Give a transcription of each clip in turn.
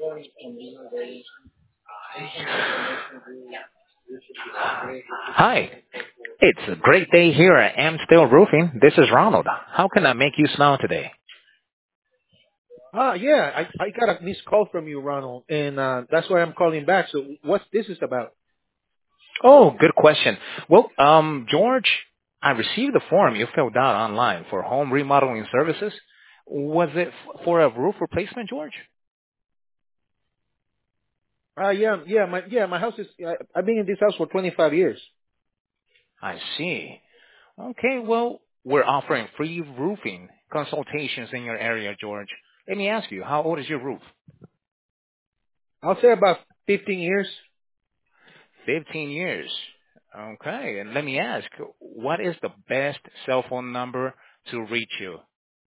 Hi. It's a great day here at Amstel Roofing. This is Ronald. How can I make you smile today? Yeah, I got a missed call from you, Ronald, and that's why I'm calling back. So what's this is about? Oh, good question. Well, George, I received the form you filled out online for home remodeling services. Was it for a roof replacement, George? My house is. I've been in this house for 25 years. I see. Okay, well, we're offering free roofing consultations in your area, George. Let me ask you, how old is your roof? I'll say about 15 years. 15 years. Okay, and let me ask, what is the best cell phone number to reach you?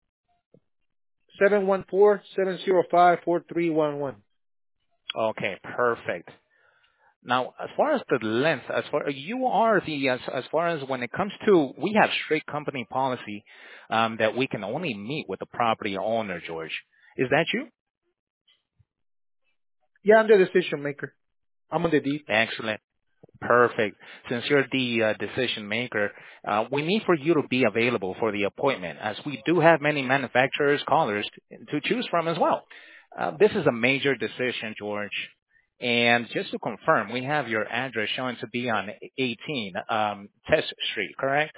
714-705-4311. Okay, perfect. Now, as far as the length, as far as when it comes to, we have strict company policy that we can only meet with the property owner, George. Is that you? Yeah, I'm the decision maker. I'm on the deed. Excellent. Perfect. Since you're the decision maker, we need for you to be available for the appointment, as we do have many manufacturers, callers to choose from as well. This is a major decision, George. And just to confirm, we have your address showing to be on 18 Test Street, correct?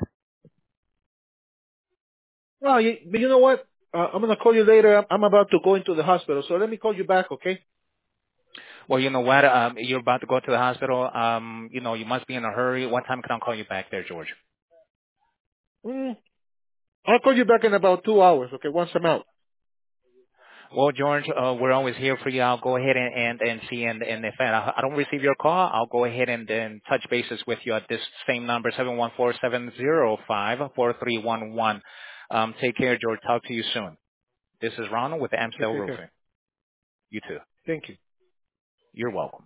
Oh, but you know what? I'm gonna call you later. I'm about to go into the hospital, so let me call you back, okay? Well, you know what? You're about to go to the hospital. You must be in a hurry. What time can I call you back there, George? Mm, I'll call you back in about 2 hours, okay? Once I'm out. Well, George, we're always here for you. I'll go ahead and see, and if I don't receive your call, I'll go ahead and then touch bases with you at this same number, 714-705-4311. Take care, George. Talk to you soon. This is Ronald with Okay, Amstel take care. Roofing. You too. Thank you. You're welcome.